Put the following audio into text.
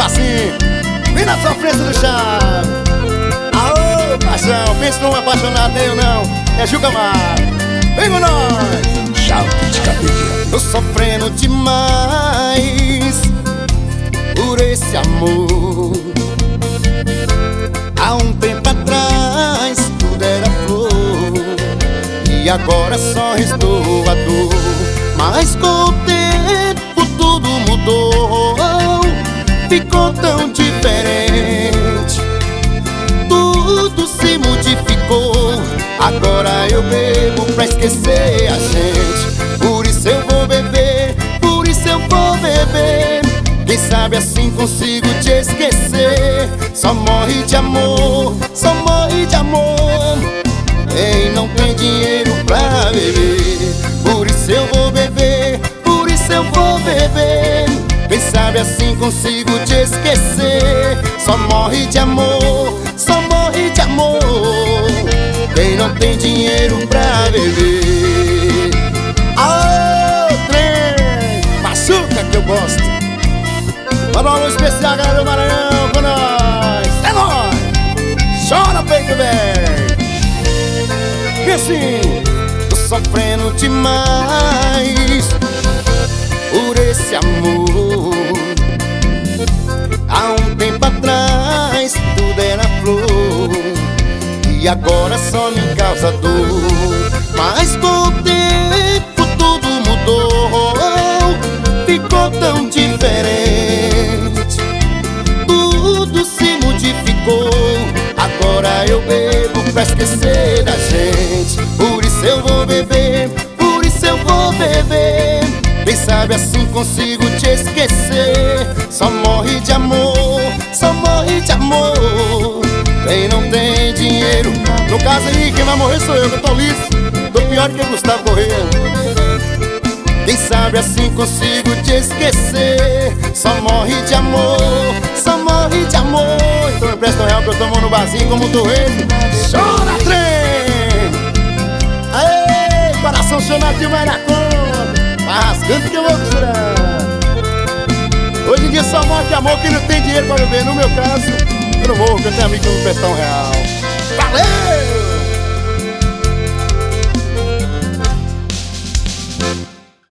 assim, vem na sofrência do chave. Aô, paixão, pensa num apaixonado, nem eu não. É Juca Mar, vem com nós. Chave de cadeia. Tô sofrendo demais por esse amor. Há um tempo atrás tudo era flor, e agora só restou a dor. Mas com o tempo tudo mudou, ficou tão diferente. Tudo se modificou. Agora eu bebo pra esquecer a gente. Por isso eu vou beber, por isso eu vou beber. Quem sabe assim consigo te esquecer. Só morre de amor, só morre de amor. Quem não tem dinheiro pra beber. Por isso eu vou beber, por isso eu vou beber. Quem sabe assim consigo te esquecer. Só morre de amor, só morre de amor. Quem não tem dinheiro pra beber. Aô, trem, machuca que eu gosto. Manda um alô especial, galera do Maranhão, com nós. É nóis. Chora, peito velho. E assim, tô sofrendo demais por esse amor. Há um tempo atrás tudo era flor, e agora só me causa dor. Mas com o tempo tudo mudou, ficou tão diferente. Tudo se modificou. Agora eu bebo pra esquecer da gente. Por isso eu vou beber, por isso eu vou beber. Quem sabe assim consigo te esquecer. Só morre de amor, só morre de amor. Quem não tem dinheiro. No caso aí, quem vai morrer sou eu, que eu tô liso. Tô pior que o Gustavo Correia. Quem sabe assim consigo te esquecer. Só morre de amor, só morre de amor. Então me presta um real que eu tomo no barzinho como um torresmo. Chora, trem! Aê, coração chonadinho vai na conta. Vai rasgando que eu vou costurar. Hoje em dia só morre de amor quem não tem dinheiro pra beber. No meu caso, eu não morro, porque eu tenho amigo que não me presta um real. Valeu!